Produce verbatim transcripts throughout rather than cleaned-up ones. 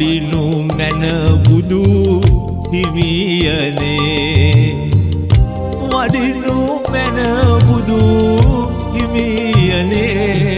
වඩිනු මැන බුදු හිමියනේ වඩිනු මැන බුදු හිමියනේ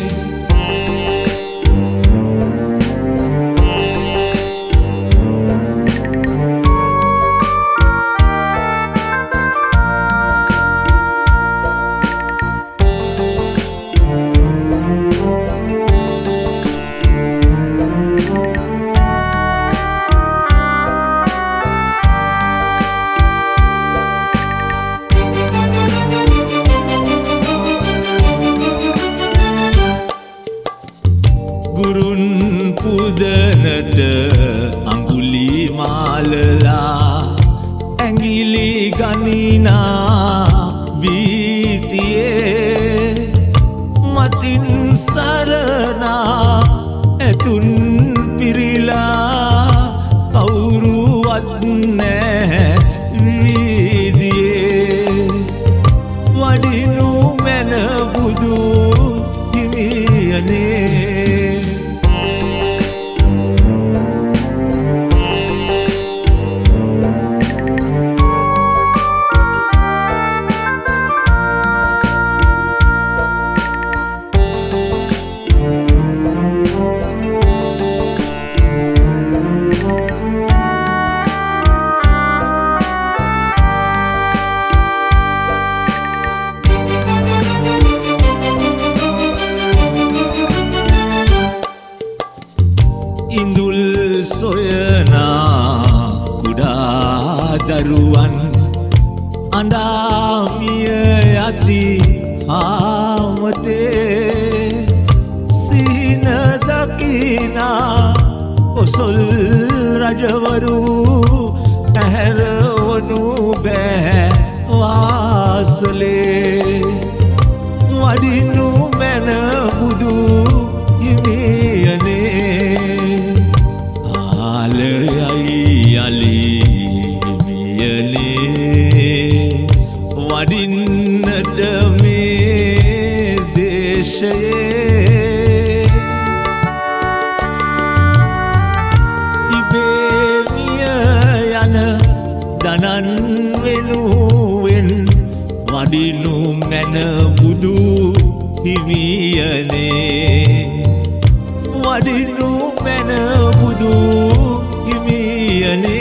ගුරුන් පුදනට අඟුලි මාලලා ඇඟිලි ගනිනා බීතියේ මතින් සරණා ඇතුන් පිරිලා කවුරුවත් නැහැ වීදියේ වඩිනු මැන බුදු හිමියනේ ඉඳුල් සොයනා කුඩා දරුවන් අඬාමිය යති ආමතේ සිහින දකිනා ඔසොල් රජවරු ඇහැරවනු බෑ වාසලේ වඩිනු මැන බුදු හිමියනේ ආලයයි අලිමියනේ වඩින්නට මේ දේශයේ ඉබේමිය යන දනන් වෙනුවෙන් වඩිනු මැන බුදු හිමියනේ වඩිනු මැන බුදු හිමියනේ